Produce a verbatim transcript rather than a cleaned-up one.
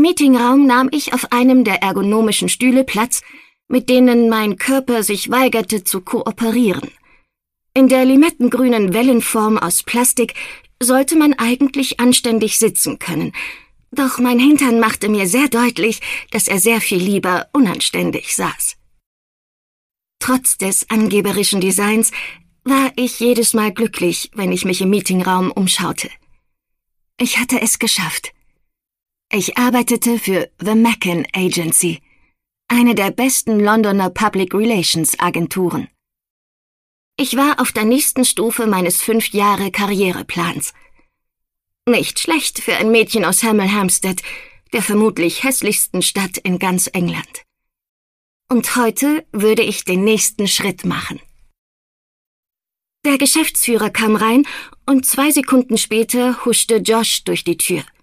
Meetingraum nahm ich auf einem der ergonomischen Stühle Platz, mit denen mein Körper sich weigerte zu kooperieren. In der limettengrünen Wellenform aus Plastik sollte man eigentlich anständig sitzen können, doch mein Hintern machte mir sehr deutlich, dass er sehr viel lieber unanständig saß. Trotz des angeberischen Designs war ich jedes Mal glücklich, wenn ich mich im Meetingraum umschaute. Ich hatte es geschafft. Ich arbeitete für The Mackin Agency, eine der besten Londoner Public Relations Agenturen. Ich war auf der nächsten Stufe meines fünf Jahre Karriereplans. Nicht schlecht für ein Mädchen aus Hemel Hempstead, der vermutlich hässlichsten Stadt in ganz England. Und heute würde ich den nächsten Schritt machen. Der Geschäftsführer kam rein und zwei Sekunden später huschte Josh durch die Tür.